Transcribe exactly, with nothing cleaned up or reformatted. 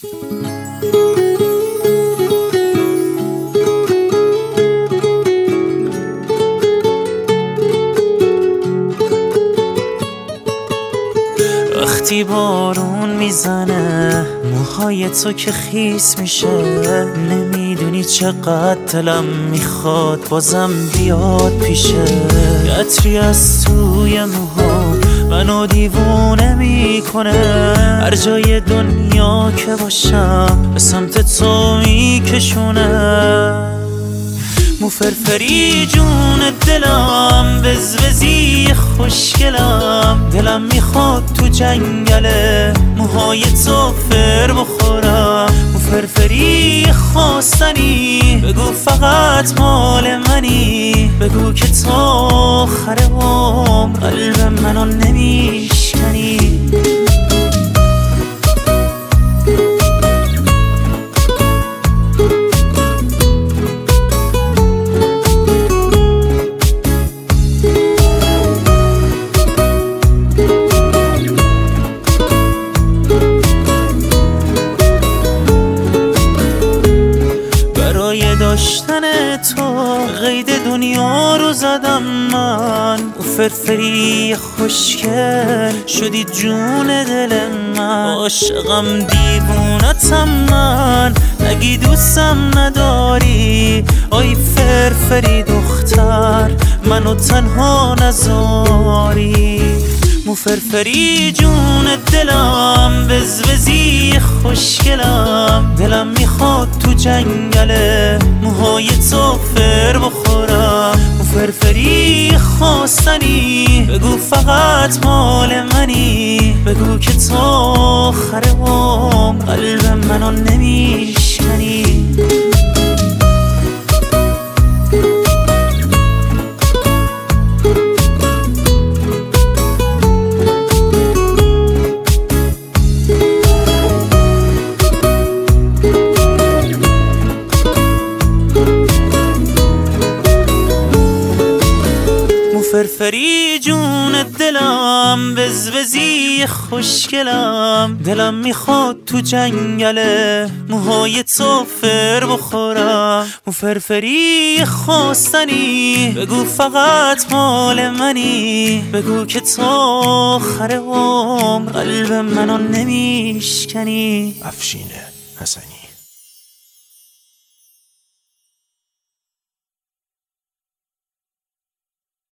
وقتی بارون میزنه موهای تو که خیس میشه، نمیدونی چقدر دلم میخواد بازم بیاد پیشه. عطری از توی موها منو دیوونه میکنه، هر جای دنیا که باشم به سمت تو میکشونه. موفرفری جون دلم، وزوزی خوشگلم، دلم میخواد تو جنگله موهای تو فر بخورم. موفرفری خواستنی بگو فقط مال منی، بگو که تا آخر عمر قلب منو نمیشکنی. داشتن تو قید دنیا رو زدم من، موفرفری خوشگل شدی جون دل من. عاشقم دیوونتم من، نگی دوستم نداری، آی فرفری دختر منو تنها نذاری. موفرفری جون دلم، وزوزی خوشگلم، دلم میخواد تو جنگله موهای تو فر بخورم. موفرفری خواستنی بگو فقط مال منی، بگو که تا آخر عمر قلب منو نمیشکنی. فرفری جون دلم، وزوزی خوشگلم، دلم میخواد تو جنگله موهای تو فر بخورم. موفرفری خواستنی بگو فقط مال منی، بگو که تا آخر عمر قلب منو نمیشکنی. افشین حسنی.